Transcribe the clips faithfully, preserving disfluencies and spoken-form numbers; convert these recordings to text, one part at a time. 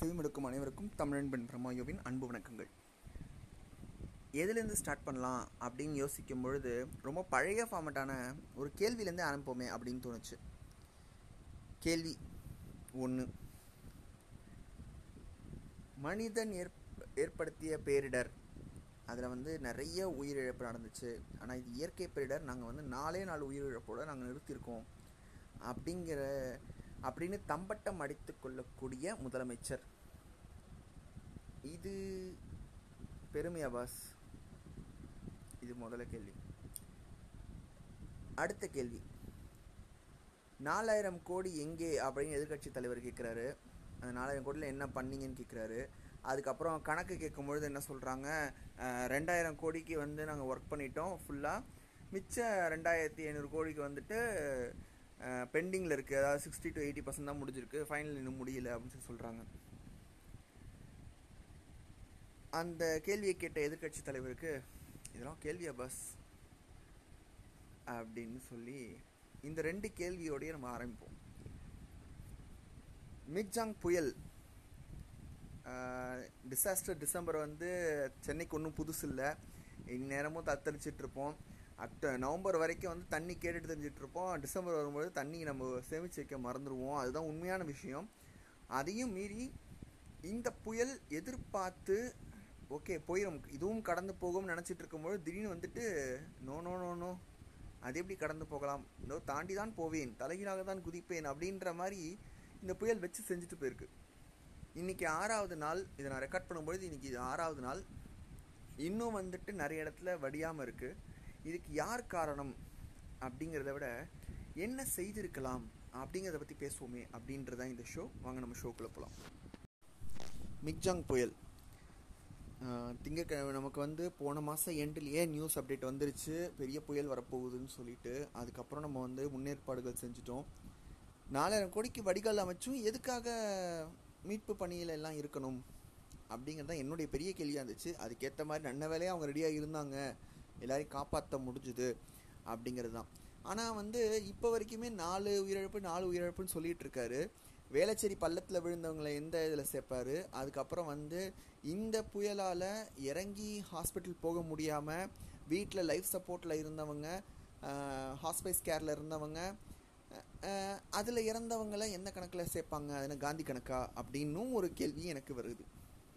செவிமடுக்கும் அனைவருக்கும் தமிழன்பன் பிரமாயோவின் அன்பு வணக்கங்கள். எதுலேருந்து ஸ்டார்ட் பண்ணலாம் அப்படின்னு யோசிக்கும் பொழுது ரொம்ப பழைய ஃபார்மட்டான ஒரு கேள்வியிலேருந்து ஆரம்பிப்போமே அப்படின்னு தோணுச்சு. கேள்வி ஒன்று, மனிதன் ஏற் ஏற்படுத்திய பேரிடர், அதில் வந்து நிறைய உயிரிழப்பு நடந்துச்சு. ஆனால் இது இயற்கை பேரிடர், நாங்கள் வந்து நாலே நாலு உயிரிழப்போடு நாங்கள் நிறுத்தியிருக்கோம் அப்படிங்கிற அப்படின்னு தம்பட்டம் அடித்து கொள்ளக்கூடிய முதலமைச்சர். இது பெருமையா பாஸ்? இது முதல்ல கேள்வி. அடுத்த கேள்வி, நாலாயிரம் கோடி எங்கே அப்படின்னு எதிர்கட்சி தலைவர் கேட்குறாரு. அந்த நாலாயிரம் கோடியில் என்ன பண்ணீங்கன்னு கேட்குறாரு. அதுக்கப்புறம் கணக்கு கேட்கும்பொழுது என்ன சொல்கிறாங்க, ரெண்டாயிரம் கோடிக்கு வந்து நாங்கள் ஒர்க் பண்ணிட்டோம் ஃபுல்லாக, மிச்ச ரெண்டாயிரத்தி ஐநூறு கோடிக்கு வந்துட்டு பெண்டிங்கில் இருக்குது, அதாவது சிக்ஸ்டி டு எயிட்டி பர்சன்ட் தான் முடிஞ்சிருக்கு, ஃபைனல் இன்னும் முடியல அப்படின்னு சொல்லி சொல்கிறாங்க. அந்த கேள்வியை கேட்ட எதிர்கட்சி தலைவருக்கு இதெல்லாம் கேள்வியா பாஸ் அப்படின்னு சொல்லி இந்த ரெண்டு கேள்வியோடய நம்ம ஆரம்பிப்போம். மிக்ஜாங் புயல் டிசாஸ்டர் டிசம்பர் வந்து சென்னைக்கு ஒன்றும் புதுசு இல்லை, இந்நேரமும் தத்தளிச்சிட்ருப்போம். அக்ட நவம்பர் வரைக்கும் வந்து தண்ணி கேட்டுட்டு தெரிஞ்சிட்ருப்போம். டிசம்பர் வரும்போது தண்ணி நம்ம சேமித்து வைக்க மறந்துடுவோம். அதுதான் உண்மையான விஷயம். அதையும் மீறி இந்த புயல் எதிர்பார்த்து ஓகே போயிடும், இதுவும் கடந்து போகும்னு நினச்சிட்டு இருக்கும்போது திடீர்னு வந்துட்டு நோ நோ நோ நோ அது எப்படி கடந்து போகலாம், நோ தாண்டி தான் போவேன், தலைகீழாக தான் குதிப்பேன் அப்படின்ற மாதிரி இந்த புயல் வச்சு செஞ்சுட்டு போயிருக்கு. இன்றைக்கி ஆறாவது நாள், இதை நான் ரெக்கார்ட் பண்ணும்பொழுது இன்றைக்கி இது ஆறாவது நாள், இன்னும் வந்துட்டு நிறைய இடத்துல வடியாமல் இருக்குது. இதுக்கு யார் காரணம் அப்படிங்கிறத விட என்ன செய்திருக்கலாம் அப்படிங்கிறத பற்றி பேசுவோமே அப்படின்றதான் இந்த ஷோ. வாங்க நம்ம ஷோக்குள்ளே போகலாம். மிக்ஜாங் புயல் திங்கக்கிழமை நமக்கு வந்து போன மாதம் எண்டிலேயே நியூஸ் அப்டேட் வந்துருச்சு, பெரிய புயல் வரப்போகுதுன்னு சொல்லிட்டு. அதுக்கப்புறம் நம்ம வந்து முன்னேற்பாடுகள் செஞ்சிட்டோம். நாலாயிரம் கோடிக்கு வடிகால் அமைச்சும் எதுக்காக மீட்பு பணியில் எல்லாம் இருக்கணும் அப்படிங்கிறது தான் என்னுடைய பெரிய கேள்வியாக இருந்துச்சு. அதுக்கேற்ற மாதிரி நல்ல வேலையாக அவங்க ரெடியாக இருந்தாங்க, எல்லாரையும் காப்பாற்ற முடிஞ்சுது அப்படிங்கிறது தான். ஆனால் வந்து இப்போ வரைக்குமே நாலு உயிரிழப்பு நாலு உயிரிழப்புன்னு சொல்லிகிட்டு இருக்காரு. வேளச்சேரி பள்ளத்தில் விழுந்தவங்களை எந்த இதில் சேர்ப்பார்? அதுக்கப்புறம் வந்து இந்த புயலால் இறங்கி ஹாஸ்பிட்டல் போக முடியாமல் வீட்டில் லைஃப் சப்போர்ட்டில் இருந்தவங்க, ஹாஸ்பைஸ் கேரில் இருந்தவங்க, அதில் இறந்தவங்களை எந்த கணக்கில் சேர்ப்பாங்க? அதுனா காந்தி கணக்கா அப்படின்னும் ஒரு கேள்வி எனக்கு வருது.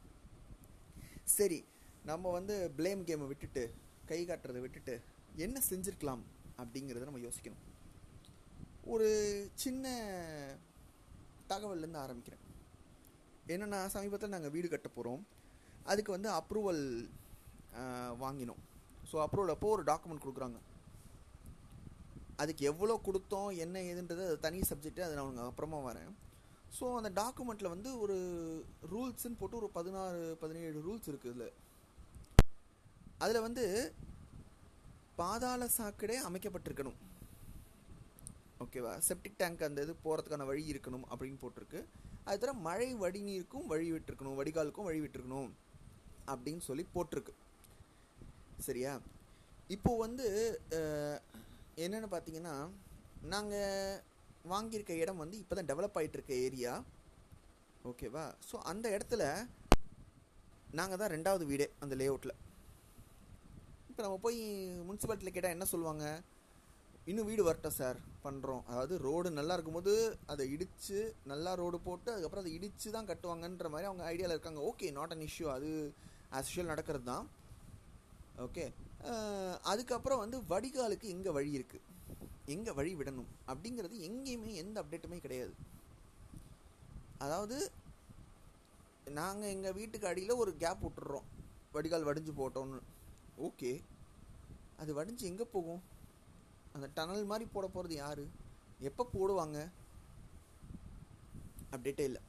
சரி, நம்ம வந்து ப்ளேம் கேமை விட்டுட்டு, கை காட்டுறதை விட்டுட்டு என்ன செஞ்சுருக்கலாம் அப்படிங்கிறத நம்ம யோசிக்கணும். ஒரு சின்ன தகவல்லேருந்து ஆரம்பிக்கிறேன். என்னென்னா, சமீபத்தில் நாங்கள் வீடு கட்ட போகிறோம். அதுக்கு வந்து அப்ரூவல் வாங்கினோம். ஸோ அப்ரூவல் அப்போது ஒரு டாக்குமெண்ட் கொடுக்குறாங்க. அதுக்கு எவ்வளோ கொடுத்தோம் என்ன ஏதுன்றது அது தனி சப்ஜெக்ட்டு, அதை நான் உங்களுக்கு அப்புறமா வரேன். ஸோ அந்த டாக்குமெண்ட்டில் வந்து ஒரு ரூல்ஸ்ன்னு போட்டு ஒரு பதினாறு பதினேழு ரூல்ஸ் இருக்குது. இதில் அதில் வந்து பாதாள சாக்கடை அமைக்கப்பட்டிருக்கணும், ஓகேவா, செப்டிக் டேங்க் அந்த இது போகிறதுக்கான வழி இருக்கணும் அப்படின்னு போட்டிருக்கு. அது தவிர மழை வடிநீருக்கும் வழி விட்டுருக்கணும், வடிகாலுக்கும் வழி விட்டுருக்கணும் அப்படின்னு சொல்லி போட்டிருக்கு. சரியா? இப்போது வந்து என்னென்னு பார்த்தீங்கன்னா, நாங்கள் வாங்கியிருக்க இடம் வந்து இப்போ தான் டெவலப் ஆகிட்டு இருக்க ஏரியா, ஓகேவா. ஸோ அந்த இடத்துல நாங்கள் தான் ரெண்டாவது வீடே அந்த லே அவுட்டில். இப்போ நம்ம போய் முனிசிபாலிட்டியில் கேட்டால் என்ன சொல்லுவாங்க, இன்னும் வீடு வரட்டும் சார் பண்ணுறோம். அதாவது ரோடு நல்லா இருக்கும்போது அதை இடித்து நல்லா ரோடு போட்டு அதுக்கப்புறம் அதை இடித்து தான் கட்டுவாங்கன்ற மாதிரி அவங்க ஐடியாவில் இருக்காங்க. ஓகே, நாட் அன் இஷ்யூ, அது ஆஸ் யூஷுவல் நடக்கிறது தான். ஓகே, அதுக்கப்புறம் வந்து வடிகாலுக்கு எங்கே வழி இருக்குது, எங்கே வழி விடணும் அப்படிங்கிறது எங்கேயுமே எந்த அப்டேட்டுமே கிடையாது. அதாவது நாங்கள் எங்கள் வீட்டுக்கு அடியில் ஒரு கேப் விட்டுறோம், வடிகால் வடிஞ்சு போட்டோன்னு. ஓகே, அது வடிஞ்சு எங்கே போகும்? அந்த டனல் மாதிரி போட போகிறது யார், எப்போ போடுவாங்க? அப்டேட்டே இல்லை.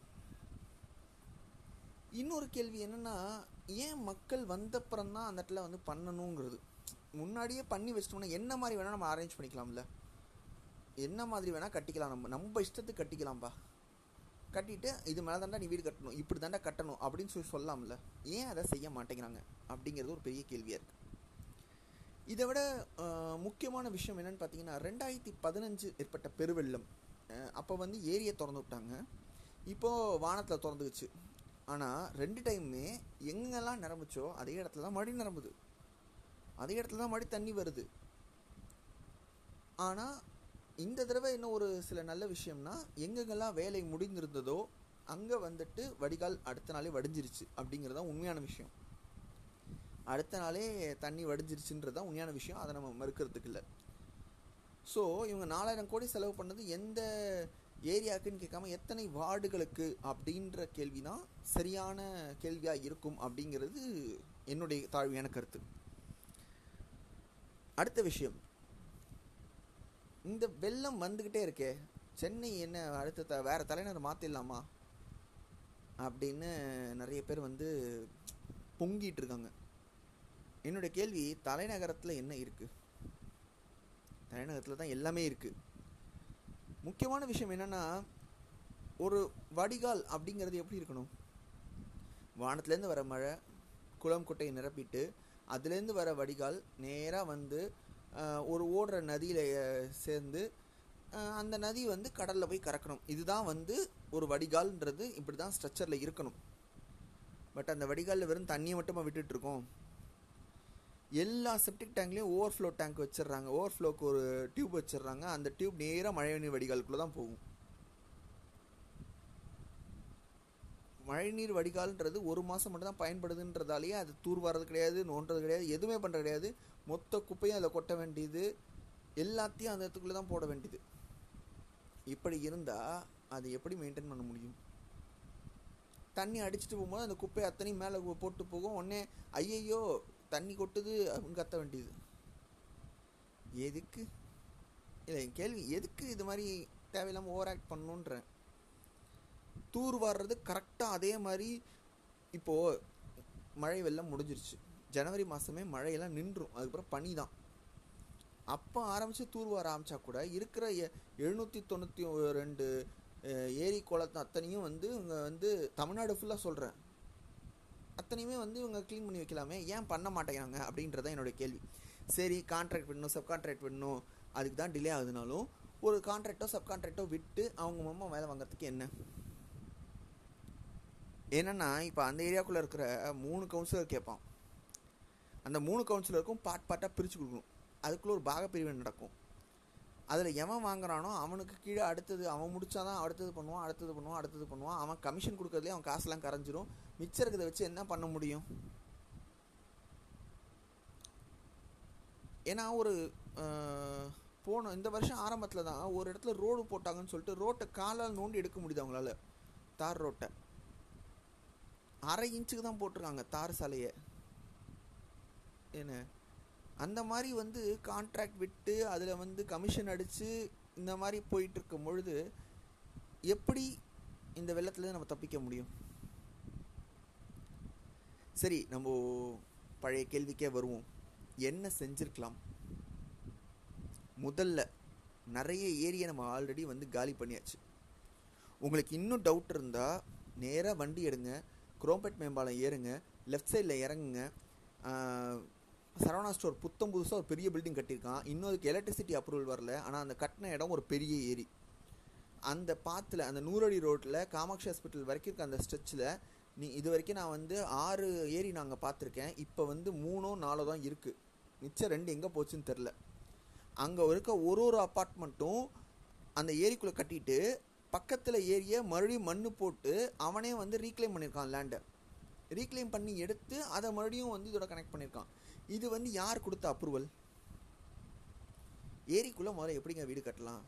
இன்னொரு கேள்வி என்னென்னா, ஏன் மக்கள் வந்தப்புறம் தான் அந்த இடத்துல வந்து பண்ணணுங்கிறது. முன்னாடியே பண்ணி வச்சிட்டோம்னா என்ன மாதிரி வேணால் நம்ம அரேஞ்ச் பண்ணிக்கலாம்ல, என்ன மாதிரி வேணால் கட்டிக்கலாம், நம்ம நம்ம இஷ்டத்துக்கு கட்டிக்கலாம்ப்பா. கட்டிட்டு இது மேலே தாண்டா நீ வீடு கட்டணும், இப்படி தாண்டா கட்டணும் அப்படின்னு சொல்லி சொல்லலாம்ல. ஏன் அதை செய்ய மாட்டேங்கிறாங்க அப்படிங்கிறது ஒரு பெரிய கேள்வியாக இருக்குது. இதை விட முக்கியமான விஷயம் என்னென்னு பார்த்தீங்கன்னா, ரெண்டாயிரத்தி பதினஞ்சு ஏற்பட்ட பெருவெள்ளம் அப்போ வந்து ஏரியை திறந்து விட்டாங்க. இப்போது வானத்தில் திறந்துக்குச்சு. ஆனால் ரெண்டு டைமுமே எங்கெல்லாம் நிரம்புச்சோ அதே இடத்துல தான் மறுபடியும் நிரம்புது, அதே இடத்துல தான் மறுபடியும் தண்ணி வருது. ஆனால் இந்த தடவை என்ன ஒரு சில நல்ல விஷயம்னா, எங்கெங்கெல்லாம் வேலை முடிந்திருந்ததோ அங்கே வந்துட்டு வடிகால் அடுத்த நாளே வடிஞ்சிருச்சு அப்படிங்கிறது தான் உண்மையான விஷயம். அடுத்த நாளே தண்ணி வடிஞ்சிருச்சுன்றது தான் உண்மையான விஷயம், அதை நம்ம மறுக்கிறதுக்கு இல்லை. ஸோ இவங்க நாலாயிரம் கோடி செலவு பண்ணது எந்த ஏரியாவுக்குன்னு கேட்காம எத்தனை வார்டுகளுக்கு அப்படின்ற கேள்வி தான் சரியான கேள்வியாக இருக்கும் அப்படிங்கிறது என்னுடைய தாழ்மையான கருத்து. அடுத்த விஷயம், இந்த வெள்ளம் வந்துக்கிட்டே இருக்கே, சென்னை என்ன அடுத்த த வேறு தலைநகர் மாற்றிடலாமா அப்படின்னு நிறைய பேர் வந்து பொங்கிட்டு இருக்காங்க. என்னுடைய கேள்வி, தலைநகரத்தில் என்ன இருக்குது? தலைநகரத்தில் தான் எல்லாமே இருக்குது. முக்கியமான விஷயம் என்னென்னா, ஒரு வடிகால் அப்படிங்கிறது எப்படி இருக்கணும்? வானத்துலேருந்து வர மழை குளம் குட்டையை நிரப்பிட்டு அதுலேருந்து வர வடிகால் நேராக வந்து ஒரு ஓடுற நதியில் சேர்ந்து அந்த நதி வந்து கடலில் போய் கறக்கணும். இதுதான் வந்து ஒரு வடிகால்ன்றது, இப்படி தான் ஸ்ட்ரக்சரில் இருக்கணும். பட் அந்த வடிகாலில் வெறும் தண்ணியை மட்டுமா விட்டுட்ருக்கோம்? எல்லா செப்டிக் டேங்க்லேயும் ஓவர்ஃப்ளோ டேங்க் வச்சிடுறாங்க, ஓவர்ஃப்ளோக்கு ஒரு டியூப் வச்சிடுறாங்க. அந்த டியூப் நேராக மழைநீர் வடிகாலுக்குள்ளே தான் போகும். மழைநீர் வடிகால்ன்றது ஒரு மாதம் மட்டும் தான் பயன்படுதுன்றதாலேயே அது தூர் வர்றது கிடையாது, நோண்டுறது கிடையாது, எதுவுமே பண்ணுறது கிடையாது. மொத்த குப்பையும் அதில் கொட்ட வேண்டியது, எல்லாத்தையும் அந்த இடத்துக்குள்ளே தான் போட வேண்டியது. இப்படி இருந்தால் அது எப்படி மெயின்டைன் பண்ண முடியும்? தண்ணி அடிச்சுட்டு போகும்போது அந்த குப்பை அத்தனையும் மேலே போட்டு போகும். உடனே ஐயையோ தண்ணி கொட்டுது அப்படின்னு கத்த வேண்டியது. எதுக்கு? இல்லை, என் கேள்வி, எதுக்கு இது மாதிரி தேவையில்லாமல் ஓவர் ஆக்ட் பண்ணணுன்றேன். தூர் வர்றது கரெக்டாக அதே மாதிரி. இப்போது மழை வெள்ளம் முடிஞ்சிருச்சு, ஜனவரி மாதமே மழையெல்லாம் நின்றும், அதுக்கப்புறம் பனி தான். அப்போ ஆரம்பித்து தூர் வர ஆரம்பித்தா கூட இருக்கிற எழுநூற்றி தொண்ணூற்றி ரெண்டு ஏரி குளத்தை அத்தனையும் வந்து இவங்க வந்து தமிழ்நாடு ஃபுல்லாக சொல்கிறேன், அத்தனையுமே வந்து இவங்க க்ளீன் பண்ணி வைக்கலாமே, ஏன் பண்ண மாட்டேங்கிறாங்க அப்படின்றதான் என்னுடைய கேள்வி. சரி, கான்ட்ராக்ட் விடணும், சப் கான்ட்ராக்ட் விடணும், அதுக்கு தான் டிலே ஆகுதுனாலும் ஒரு கான்ட்ராக்டோ சப் கான்ட்ராக்டோ விட்டு அவங்க மம்மா வேலை வாங்கிறதுக்கு என்ன? என்னென்னா, இப்போ அந்த ஏரியாவுக்குள்ளே இருக்கிற மூணு கவுன்சிலர் கேட்பான், அந்த மூணு கவுன்சிலருக்கும் பார்ட் பார்ட்டாக பிரித்து கொடுக்கணும். அதுக்குள்ளே ஒரு பாகப்பிரிவு நடக்கும். அதில் எவன் வாங்குறானோ அவனுக்கு கீழே அடுத்தது அவன் முடிச்சாதான் அடுத்தது பண்ணுவான், அடுத்தது பண்ணுவான், அடுத்தது பண்ணுவான். அவன் கமிஷன் கொடுக்கறதுலேயே அவன் காசுலாம் கரைஞ்சிரும். மிச்சம் இருக்கிறத வச்சு என்ன பண்ண முடியும்? ஏன்னா ஒரு போன இந்த வருஷம் ஆரம்பத்தில் தான் ஒரு இடத்துல ரோடு போட்டாங்கன்னு சொல்லிட்டு ரோட்டை காலால் நோண்டி எடுக்க முடியுது அவங்களால. தார் ரோட்டை அரை இன்ச்சுக்கு தான் போட்டிருக்காங்க தார் சாலையை. என்ன அந்த மாதிரி வந்து கான்ட்ராக்ட் விட்டு அதில் வந்து கமிஷன் அடித்து இந்த மாதிரி போயிட்டு இருக்கும் பொழுது எப்படி இந்த வெள்ளத்துலேருந்து நம்ம தப்பிக்க முடியும்? சரி, நம்ம பழைய கேள்விக்கே வருவோம். என்ன செஞ்சுருக்கலாம்? முதல்ல நிறைய ஏரியை நம்ம ஆல்ரெடி வந்து காலி பண்ணியாச்சு. உங்களுக்கு இன்னும் டவுட் இருந்தால் நேராக வண்டி எடுங்க, குரோம்பேட் மேம்பாலம் ஏறுங்க, லெஃப்ட் சைடில் இறங்குங்க. சரவணா ஸ்டோர் புத்தம் புதுசாக ஒரு பெரிய பில்டிங் கட்டியிருக்கான். இன்னும் அதுக்கு எலக்ட்ரிசிட்டி அப்ரூவல் வரல, ஆனால் அந்த கட்டின இடம் ஒரு பெரிய ஏரி. அந்த பாத்தில் அந்த நூறடி ரோட்டில் காமாட்சி ஹாஸ்பிட்டல் வரைக்கும் இருக்க அந்த ஸ்ட்ரெச்சில் நீ இது வரைக்கும் நான் வந்து ஆறு ஏரி நாங்கள் பார்த்துருக்கேன். இப்போ வந்து மூணோ நாலோ தான் இருக்குது, மிச்சம் ரெண்டு எங்கே போச்சுன்னு தெரில. அங்கே இருக்க ஒரு ஒரு அப்பார்ட்மெண்ட்டும் அந்த ஏரிக்குள்ளே கட்டிட்டு பக்கத்தில் ஏரியை மறுபடியும் மண்ணு போட்டு அவனே வந்து ரீக்ளைம் பண்ணியிருக்கான். லேண்டை ரீக்ளைம் பண்ணி எடுத்து அதை மறுபடியும் வந்து இதோட கனெக்ட் பண்ணியிருக்கான். இது வந்து யார் கொடுத்த அப்ரூவல்? ஏரிக்குள்ளே முதல்ல எப்படிங்க வீடு கட்டலாம்?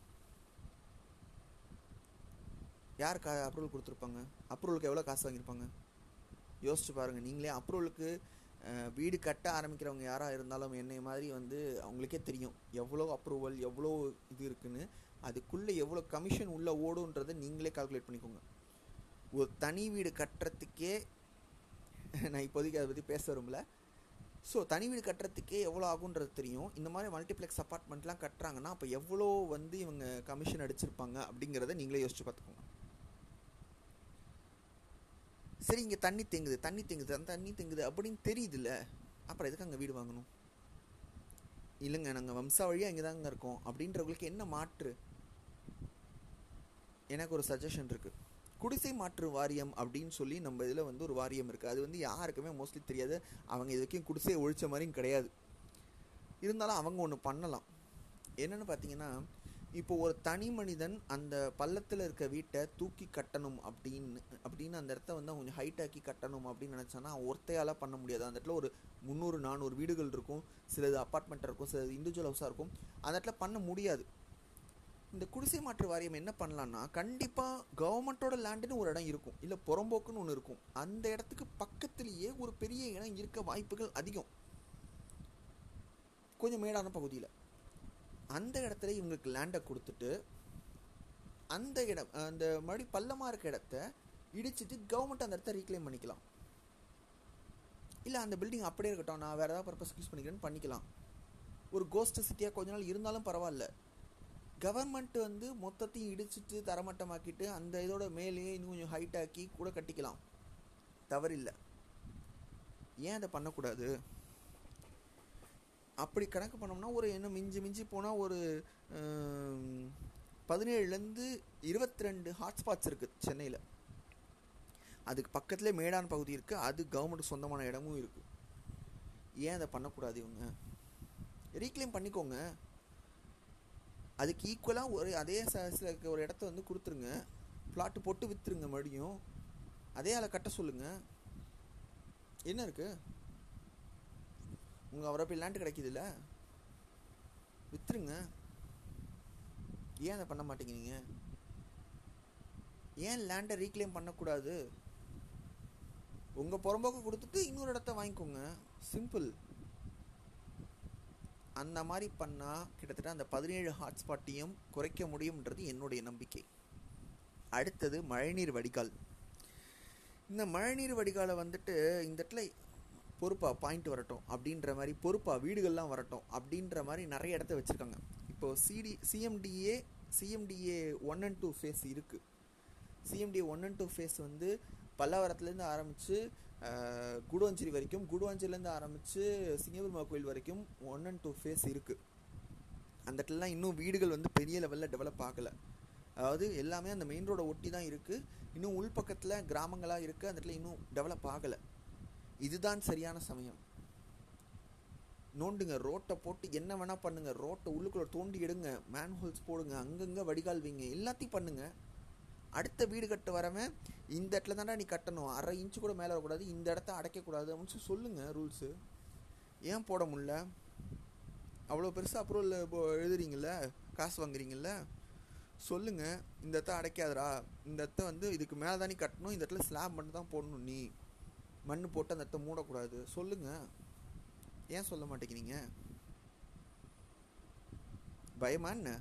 யார் கா அப்ரூவல் கொடுத்துருப்பாங்க? அப்ரூவலுக்கு எவ்வளோ காசு வாங்கியிருப்பாங்க? யோசிச்சு பாருங்கள் நீங்களே. அப்ரூவலுக்கு வீடு கட்ட ஆரம்பிக்கிறவங்க யாராக இருந்தாலும் என்னை மாதிரி வந்து அவங்களுக்கே தெரியும் எவ்வளோ அப்ரூவல், எவ்வளோ இது இருக்குன்னு. அதுக்குள்ளே எவ்வளோ கமிஷன் உள்ளே ஓடுன்றதை நீங்களே கால்குலேட் பண்ணிக்கோங்க. ஒரு தனி வீடு கட்டுறதுக்கே நான் இப்போதைக்கு அதை பற்றி பேச விரும்பல. ஸோ தனி வீடு கட்டுறதுக்கே எவ்வளோ ஆகுன்றது தெரியும். இந்த மாதிரி மல்டிப்ளெக்ஸ் அப்பார்ட்மெண்ட்லாம் கட்டுறாங்கன்னா அப்போ எவ்வளோ வந்து இவங்க கமிஷன் அடிச்சிருப்பாங்க அப்படிங்கிறத நீங்களே யோசிச்சு பார்த்துக்கோங்க. சரி, இங்கே தண்ணி தேங்குது தண்ணி தேங்குது அந்த தண்ணி தேங்குது அப்படின்னு தெரியுதுல்ல, அப்புறம் எதுக்கு அங்கே வீடு வாங்கணும்? இல்லைங்க, நாங்கள் வம்சாவழியாக இங்கே தாங்க இருக்கோம் அப்படின்றவங்களுக்கு என்ன மாற்று? எனக்கு ஒரு சஜஷன் இருக்குது. குடிசை மாற்று வாரியம் அப்படின்னு சொல்லி நம்ம இதில் வந்து ஒரு வாரியம் இருக்குது. அது வந்து யாருக்குமே மோஸ்ட்லி தெரியாது. அவங்க இது வரைக்கும் குடிசையை ஒழிச்ச மாதிரியும் கிடையாது. இருந்தாலும் அவங்க ஒன்று பண்ணலாம். என்னென்னு பார்த்தீங்கன்னா, இப்போ ஒரு தனி மனிதன் அந்த பள்ளத்தில் இருக்க வீட்டை தூக்கி கட்டணும் அப்படின்னு அப்படின்னு அந்த இடத்த வந்து கொஞ்சம் ஹைட் ஆக்கி கட்டணும் அப்படின்னு நினச்சானா ஒருத்தையால் பண்ண முடியாது. அந்த இடத்துல ஒரு முந்நூறு நானூறு வீடுகள் இருக்கும், சிலது அப்பார்ட்மெண்ட் இருக்கும், சிலது இண்டிவிஜுவல் ஹவுஸாக இருக்கும். அந்த இடத்துல பண்ண முடியாது. இந்த குடிசை மாற்று வாரியம் என்ன பண்ணலான்னா, கண்டிப்பாக கவர்மெண்ட்டோட லேண்டுன்னு ஒரு இடம் இருக்கும், இல்லை புறம்போக்குன்னு ஒன்று இருக்கும். அந்த இடத்துக்கு பக்கத்துலேயே ஒரு பெரிய இடம் இருக்க வாய்ப்புகள் அதிகம், கொஞ்சம் மேடான பகுதியில். அந்த இடத்துல இவங்களுக்கு லேண்டை கொடுத்துட்டு அந்த இடம் அந்த மறுபடி பள்ளமாக இருக்க இடத்த இடிச்சிட்டு கவர்மெண்ட் அந்த இடத்த ரீக்ளைம் பண்ணிக்கலாம். இல்லை அந்த பில்டிங் அப்படியே இருக்கட்டும், நான் வேறு ஏதாவது பர்பஸ்க்கு யூஸ் பண்ணிக்கிறேன்னு பண்ணிக்கலாம். ஒரு கோஸ்ட் சிட்டியாக கொஞ்ச நாள் இருந்தாலும் பரவாயில்ல. கவர்மெண்ட் வந்து மொத்தத்தையும் இடிச்சிட்டு தரமட்டமாக்கிட்டு அந்த இதோட மேலேயே இன்னும் கொஞ்சம் ஹைட் ஆக்கி கூட கட்டிக்கலாம், தவறில்லை. ஏன் அதை பண்ணக்கூடாது? அப்படி கணக்கு பண்ணோம்னா ஒரு என்ன மிஞ்சி மிஞ்சி போனால் ஒரு பதினேழுலேருந்து இருபத்தி ரெண்டு ஹாட்ஸ்பாட்ஸ் இருக்குது சென்னையில். அதுக்கு பக்கத்துலேயே மேடான பகுதி இருக்குது, அது கவர்மெண்ட் சொந்தமான இடமும் இருக்குது. ஏன் அதை பண்ணக்கூடாது? இவங்க ரீக்ளைம் பண்ணிக்கோங்க. அதுக்கு ஈக்குவலாக ஒரு அதே சைஸில் இருக்க ஒரு இடத்த வந்து கொடுத்துருங்க, பிளாட்டு போட்டு விற்றுருங்க, மறுபடியும் அதே ஆளை கட்ட சொல்லுங்கள். என்ன இருக்குது? உங்கள் அவரை போய் லேண்டு கிடைக்கிதுல்ல, விற்றுருங்க. ஏன் அதை பண்ண மாட்டேங்கிறீங்க? ஏன் லேண்டை ரீக்ளைம் பண்ணக்கூடாது? உங்கள் புறம்போக்கு கொடுத்துட்டு இன்னொரு இடத்த வாங்கிக்கோங்க, சிம்பிள். அந்த மாதிரி பண்ணால் கிட்டத்தட்ட அந்த பதினேழு ஹாட்ஸ்பாட்டையும் குறைக்க முடியும்ன்றது என்னுடைய நம்பிக்கை. அடுத்தது மழைநீர் வடிகால். இந்த மழைநீர் வடிகாலை வந்துட்டு இந்த இடத்துல பொறுப்பாக பாயிண்ட் வரட்டும் அப்படின்ற மாதிரி, பொறுப்பாக வீடுகள்லாம் வரட்டும் அப்படின்ற மாதிரி நிறைய இடத்த வச்சுருக்காங்க. இப்போது city CMDA CMDA one and two phase இருக்குது. CMDA one and two phase வந்து பல்லாவரத்துலேருந்து ஆரம்பித்து குடுவாஞ்சேரி வரைக்கும், குடுவாஞ்சேரிலேருந்து ஆரம்பித்து சிங்கப்பெருமா கோயில் வரைக்கும் ஒன் அண்ட் டூ ஃபேஸ் இருக்குது. அந்த இடத்துலலாம் இன்னும் வீடுகள் வந்து பெரிய லெவலில் டெவலப் ஆகலை. அதாவது எல்லாமே அந்த மெயின் ரோடை ஒட்டி தான் இருக்குது. இன்னும் உள்பக்கத்தில் கிராமங்களாக இருக்குது, அந்த இடத்துல இன்னும் டெவலப் ஆகலை. இதுதான் சரியான சமயம். நோண்டுங்க, ரோட்டை போட்டு என்ன வேணால் பண்ணுங்கள், ரோட்டை உள்ளுக்குள்ளே தோண்டி எடுங்க, மேன்ஹோல்ஸ் போடுங்க, அங்கங்கே வடிகால் வைங்க, எல்லாத்தையும் பண்ணுங்கள். அடுத்த வீடு கட்ட வரவன் இந்த இடத்துல தாண்டா நீ கட்டணும், அரை இன்ச்சு கூட மேலே வரக்கூடாது, இந்த இடத்த அடைக்கக்கூடாது அப்படின்னு சொல்லி சொல்லுங்கள் ரூல்ஸு. ஏன் போட முடில? அவ்வளோ பெருசாக அப்ரூவல் எழுதுறீங்கள, காசு வாங்குறீங்கள, சொல்லுங்கள் இந்த இடத்த அடைக்காதரா, இந்த இடத்த வந்து இதுக்கு மேலே தான் நீ கட்டணும், இந்த இடத்துல ஸ்லாப் மட்டும் தான் போடணும், நீ மண் போட்டு அந்த இடத்த மூடக்கூடாது, சொல்லுங்கள். ஏன் சொல்ல மாட்டேங்கிறீங்க? பயமா என்ன?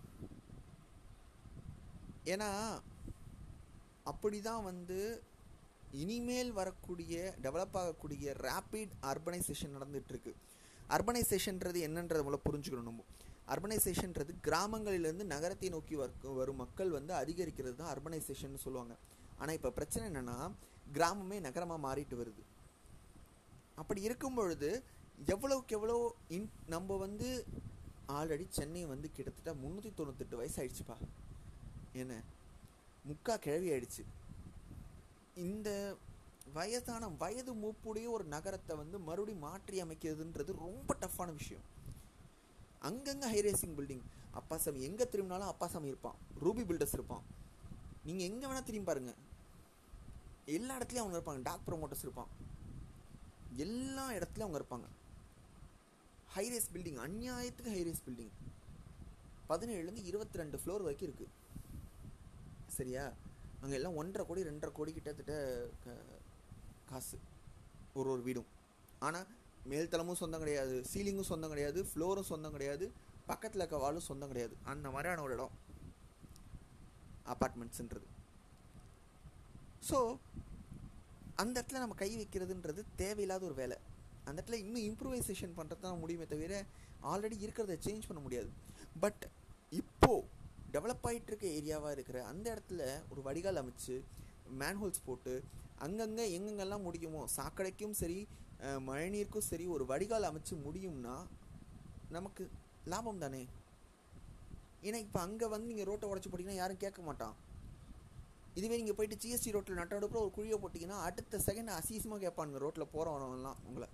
ஏன்னா அப்படி தான் வந்து இனிமேல் வரக்கூடிய டெவலப் ஆகக்கூடிய ரேப்பிட் அர்பனைசேஷன் நடந்துகிட்ருக்கு. அர்பனைசேஷன்றது என்னன்றது மூலம் புரிஞ்சுக்கணும். நம்ம அர்பனைசேஷன்றது கிராமங்களிலேருந்து நகரத்தை நோக்கி வரும் மக்கள் வந்து அதிகரிக்கிறது தான் அர்பனைசேஷன் சொல்லுவாங்க. ஆனால் இப்போ பிரச்சனை என்னென்னா, கிராமமே நகரமாக மாறிட்டு வருது. அப்படி இருக்கும் பொழுது எவ்வளோக்கு எவ்வளோ இன் நம்ம வந்து ஆல்ரெடி சென்னை வந்து கிட்டத்தட்ட முந்நூற்றி தொண்ணூத்தெட்டு வயசு ஆயிடுச்சுப்பா, என்ன முக்கா கிழவி ஆயிடுச்சு. இந்த வயதான வயது மூப்புடைய ஒரு நகரத்தை வந்து மறுபடியும் மாற்றி அமைக்கிறதுன்றது ரொம்ப டஃப்பான விஷயம். அங்கங்கே ஹைரேசிங் பில்டிங், அப்பாசாமி எங்கே திரும்பினாலும் அப்பாசாமி இருப்பான், ரூபி பில்டர்ஸ் இருப்பான். நீங்கள் எங்கே வேணால் திரும்பி பாருங்கள், எல்லா இடத்துலையும் அவங்க இருப்பாங்க. டாக் ப்ரொமோட்டர்ஸ் இருப்பான், எல்லா இடத்துலையும் அவங்க இருப்பாங்க. ஹைரேஸ் பில்டிங், அநியாயத்துக்கு ஹைரேஸ் பில்டிங் பதினேழுலேருந்து இருபத்தி ரெண்டு ஃப்ளோர் வரைக்கும் இருக்குது. சரியா? அங்கே எல்லாம் ஒன்றரை கோடி ரெண்டரை கோடி கிட்டத்தட்ட காசு ஒரு ஒரு வீடும். ஆனால் மேல்தளமும் சொந்தம் கிடையாது, சீலிங்கும் சொந்தம் கிடையாது, ஃப்ளோரும் சொந்தம் கிடையாது, பக்கத்தில் இருக்க வாலும் சொந்தம் கிடையாது. அந்த மாதிரியான ஒரு இடம் அப்பார்ட்மெண்ட்ஸுன்றது. ஸோ அந்த இடத்துல நம்ம கை வைக்கிறதுன்றது தேவையில்லாத ஒரு வேலை. அந்த இடத்துல இன்னும் இம்ப்ரூவைசேஷன் பண்ணுறது தான் முடியுமே தவிர ஆல்ரெடி இருக்கிறத சேஞ்ச் பண்ண முடியாது. பட் இப்போது டெவலப் ஆகிட்டு இருக்க ஏரியாவாக இருக்கிற அந்த இடத்துல ஒரு வடிகால் அமைச்சு மேன்ஹோல்ஸ் போட்டு அங்கங்கே எங்கெங்கெல்லாம் முடியுமோ, சாக்கடைக்கும் சரி மழைநீருக்கும் சரி ஒரு வடிகால் அமைச்சு முடியும்னா நமக்கு லாபம் தானே. ஏன்னா இப்போ அங்கே வந்து நீங்கள் ரோட்டை உடச்சி போட்டிங்கன்னா யாரும் கேட்க மாட்டான். இதுவே நீங்கள் போயிட்டு ஜிஎஸ்டி ரோட்டில் நட்டோடப்புறம் ஒரு குழியை போட்டிங்கன்னா அடுத்த செகண்ட் அசீசமாக கேட்பானுங்க ரோட்டில் போகிறவனெல்லாம் உங்களை.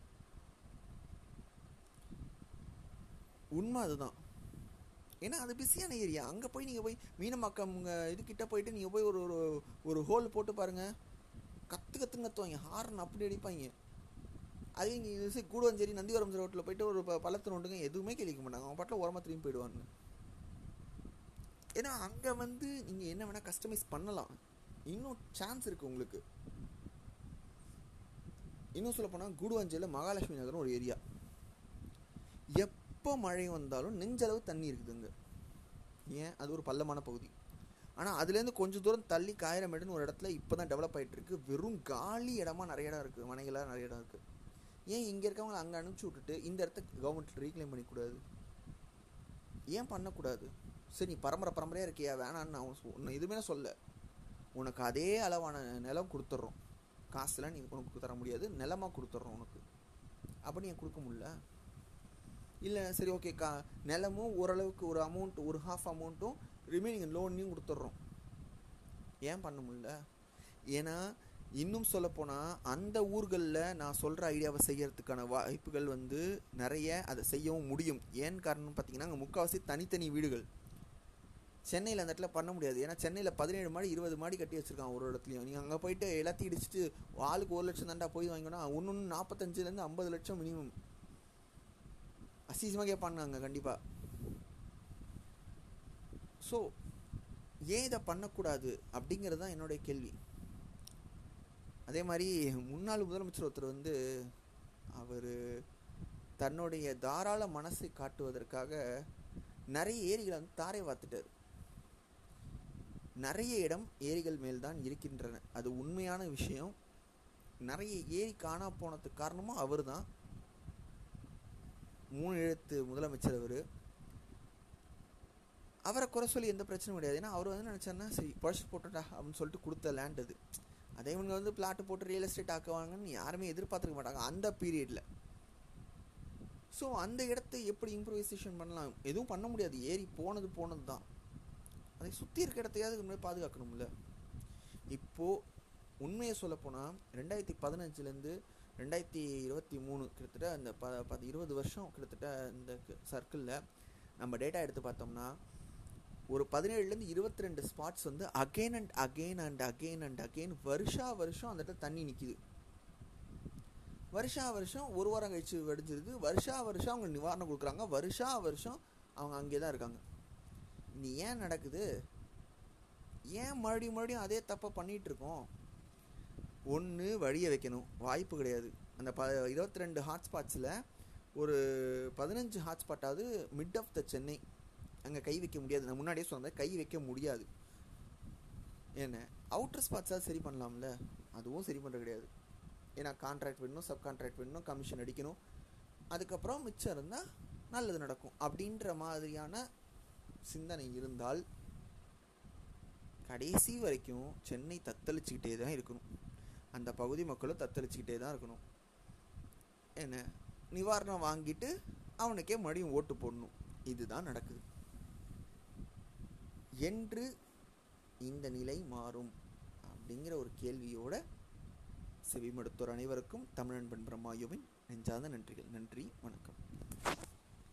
உண்மை அதுதான். ஏன்னா அது பிஸியான ஏரியா. அங்கே போய் நீங்கள் போய் மீனமாக்கம் உங்கள் இதுக்கிட்ட போயிட்டு நீங்கள் போய் ஒரு ஒரு ஒரு ஹோல் போட்டு பாருங்கள், கற்று கற்றுன்னு கற்றுவாங்க, ஹார்ன் அப்படி அடிப்பாங்க. அதே இங்கே கூடுவஞ்சேரி நந்திவரம் ரோட்டில் போயிட்டு ஒரு பள்ளத்து நோண்டுங்க, எதுவுமே கேட்க மாட்டாங்க, அவங்க பாட்டில் ஓரமாக திரும்பி போயிடுவாங்க. ஏன்னா அங்கே வந்து நீங்கள் என்ன வேணால் கஸ்டமைஸ் பண்ணலாம், இன்னும் சான்ஸ் இருக்குது உங்களுக்கு. இன்னும் சொல்ல போனால் கூடுவஞ்சேரியில் மகாலட்சுமி நகரம் ஒரு ஏரியா, எப்போ மழை வந்தாலும் நெஞ்சளவு தண்ணி இருக்குதுங்க. ஏன், அது ஒரு பள்ளமான பகுதி. ஆனால் அதுலேருந்து கொஞ்சம் தூரம் தள்ளி காயிரமேடுன்னு ஒரு இடத்துல இப்போ தான் டெவலப் ஆகிட்டு இருக்கு. வெறும் காலி இடமா நிறைய இடம் இருக்குது, மனைகளாக நிறைய இடம் இருக்குது. ஏன் இங்கே இருக்கவங்களை அங்கே அனுப்பிச்சி விட்டுட்டு இந்த இடத்த கவர்மெண்ட் ரீக்ளைம் பண்ணிக்கூடாது? ஏன் பண்ணக்கூடாது? சரி, நீ பரம்பரை பரம்பரையாக இருக்கியா, வேணான்னு நான் உன்னை எதுவுமே சொல்ல. உனக்கு அதே அளவான நிலம் கொடுத்துட்றோம், காசுலாம் நீ உனக்கு தர முடியாது, நிலமாக கொடுத்துட்றோம் உனக்கு. அப்போ நீ கொடுக்க முடியல. இல்லை சரி ஓகே, கா நிலமும் ஓரளவுக்கு ஒரு அமௌண்ட், ஒரு ஹாஃப் அமௌண்ட்டும் ரிமைனிங் லோன்னையும் கொடுத்துட்றோம். ஏன் பண்ண முடியல? ஏன்னா இன்னும் சொல்லப்போனால் அந்த ஊர்களில் நான் சொல்கிற ஐடியாவை செய்கிறதுக்கான வாய்ப்புகள் வந்து நிறைய, அதை செய்யவும் முடியும். ஏன் காரணம்னு பார்த்தீங்கன்னா அங்கே முக்கால்வாசி தனித்தனி வீடுகள். சென்னையில் அந்த இடத்துல பண்ண முடியாது. ஏன்னா சென்னையில் பதினேழு மாடி இருபது மாடி கட்டி வச்சுருக்கான் ஒரு இடத்துலையும். நீங்கள் அங்கே போயிட்டு எல்லாத்தையும் இடிச்சிட்டு ஆளுக்கு ஒரு லட்சம் தாண்டா போய் வாங்கினா ஒன்று ஒன்று நாற்பத்தஞ்சுலேருந்து ஐம்பது லட்சம் மினிமம் அசீசமாக கேட்பாங்க அங்கே கண்டிப்பாக. ஸோ ஏன் இதை பண்ணக்கூடாது அப்படிங்கிறது தான் என்னுடைய கேள்வி. அதே மாதிரி முன்னாள் முதலமைச்சர் ஒருத்தர் வந்து அவர் தன்னுடைய தாராள மனசை காட்டுவதற்காக நிறைய ஏரிகளை வந்து தாரை வாத்துட்டார். நிறைய இடம் ஏரிகள் மேல்தான் இருக்கின்றன, அது உண்மையான விஷயம். நிறைய ஏரி காணா போனதுக்கு காரணமும் அவர் தான். மூணு எழுத்து முதலமைச்சர் அவர். அவரை குறை சொல்லி எந்த பிரச்சனையும் கிடையாது. ஏன்னா அவர் வந்து நினச்சாருன்னா சரி பழசு போட்டுட்டா அப்படின்னு சொல்லிட்டு கொடுத்த லேண்ட் அது. அதே இவங்க வந்து பிளாட்டு போட்டு ரியல் எஸ்டேட் ஆக்குவாங்கன்னு யாருமே எதிர்பார்த்துக்க மாட்டாங்க அந்த பீரியடில். ஸோ அந்த இடத்த எப்படி இம்ப்ரூவைசேஷன் பண்ணலாம்? எதுவும் பண்ண முடியாது, ஏறி போனது போனது தான். அதை சுற்றி இருக்க இடத்தையாவது முன்னாடி பாதுகாக்கணும்ல. இப்போது உண்மையை சொல்லப்போனால் ரெண்டாயிரத்தி பதினஞ்சுலேருந்து ரெண்டாயிரத்தி இருபத்தி மூணு கிட்டத்தட்ட அந்த ப பத்து இருபது வருஷம் கிட்டத்தட்ட இந்த சர்க்கிளில் நம்ம டேட்டா எடுத்து பார்த்தோம்னா ஒரு பதினேழுலேருந்து இருபத்தி ரெண்டு ஸ்பாட்ஸ் வந்து again and again and again and again வருஷா வருஷம் அந்த இடத்துல தண்ணி நிற்கிது. வருஷா வருஷம் ஒரு வாரம் கழிச்சு வெடிஞ்சிருது. வருஷா வருஷம் அவங்க நிவாரணம் கொடுக்குறாங்க. வருஷா வருஷம் அவங்க அங்கே தான் இருக்காங்க. இது ஏன் நடக்குது? ஏன் மறுபடியும் மறுபடியும் அதே தப்பை பண்ணிகிட்டு இருக்கோம்? ஒன்று வழியை வைக்கணும், வாய்ப்பு கிடையாது. அந்த ப இருபத்தி ரெண்டு ஹாட்ஸ்பாட்ஸில் ஒரு பதினஞ்சு ஹாட்ஸ்பாட்டாவது மிட் ஆஃப் த சென்னை, அங்கே கை வைக்க முடியாது. நான் முன்னாடியே சொன்ன கை வைக்க முடியாது. ஏன்னா அவுட்டர் ஸ்பாட்ஸாக சரி பண்ணலாம்ல, அதுவும் சரி பண்ணுறது கிடையாது. ஏன்னா கான்ட்ராக்ட் வேணும், சப் கான்ட்ராக்ட் வேணும், கமிஷன் அடிக்கணும், அதுக்கப்புறம் மிச்சம் இருந்தால் நல்லது நடக்கும் அப்படின்ற மாதிரியான சிந்தனை இருந்தால் கடைசி வரைக்கும் சென்னை தத்தளிச்சுக்கிட்டே தான் இருக்கணும். அந்த பகுதி மக்களும் தத்தளிச்சுக்கிட்டே தான் இருக்கணும். என்ன நிவாரணம் வாங்கிட்டு அவனுக்கே மறுபடியும் ஓட்டு போடணும். இதுதான் நடக்குது. என்று இந்த நிலை மாறும் அப்படிங்கிற ஒரு கேள்வியோட செவிமடுத்தோர் அனைவருக்கும் தமிழன்பன் பிரம்மாயுவின் நெஞ்சார்ந்த நன்றிகள். நன்றி, வணக்கம்.